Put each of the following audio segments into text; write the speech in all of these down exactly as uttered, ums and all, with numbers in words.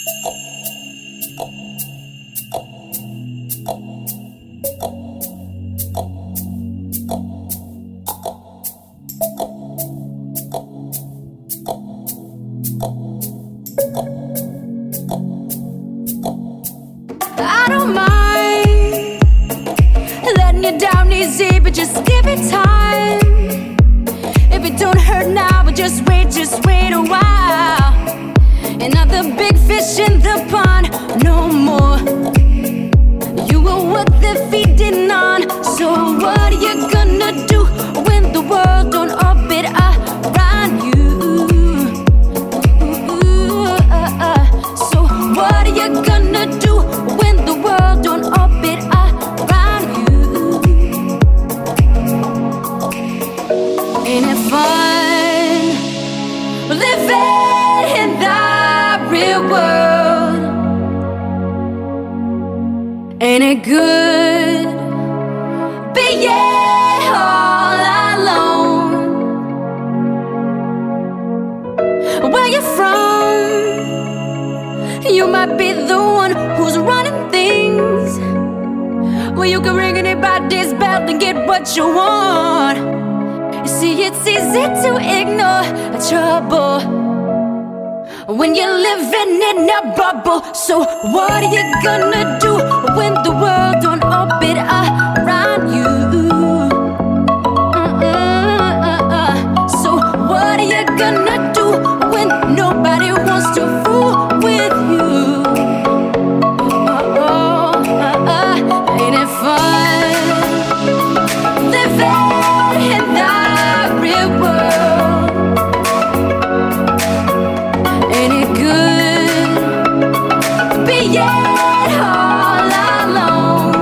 I don't mind letting you down easy, but just give it time. If it don't hurt now, but just wait, just wait a while. Another big fish in the pond, no more. You were what they're feeding on. So what are you gonna do when the world don't orbit around you? So what are you gonna do when the world don't orbit around you? Ain't it fun living in the real world? Ain't it good being all alone? Where you from? You might be the one who's running things. Well, you can ring anybody's bell and get what you want. You see, it's easy to ignore trouble when you're living in a bubble. So what are you gonna do when the world don't orbit around you? Mm-mm-mm-mm. So what are you gonna do when nobody wants to fool with you? Oh, uh, uh, ain't it fun living in the real world? Ain't it good being all alone?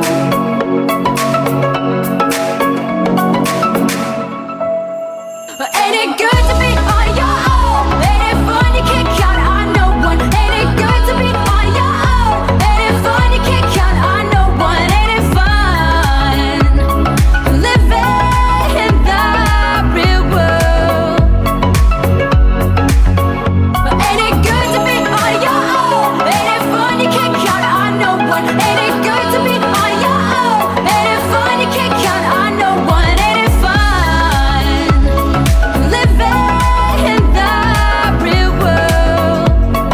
Ain't it good to be on your own? Ain't it fun you can't count on no one? Ain't it good to be on your own? Ain't it fun you can't count on no one? Ain't it fun living in the real world? Ain't it good to be on your own? Ain't it fun you can't count on no one? Ain't it good to be on your own? Ain't it fun you can't count on no one? Ain't it fun living in the real world?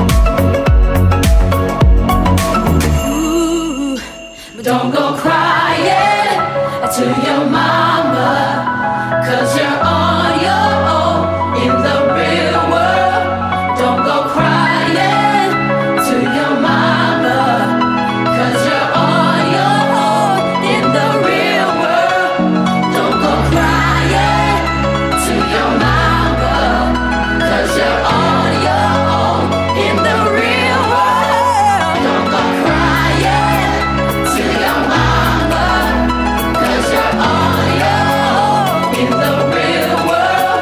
Ooh, but don't go crying to your mama, 'cause you're on your own in the real world. Don't go crying to your mama, 'cause you're on your own in the real world. Don't go crying to your mama, 'cause you're on your own in the real world. Don't go crying to your mama, 'cause you're on your own in the real world.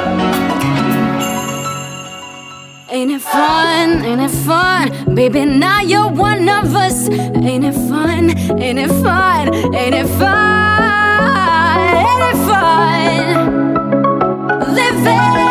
Ain't it fun? Ain't it fun? Baby, now you're one of us. Ain't it fun? Ain't it fun? Ain't it fun? Ain't it fun living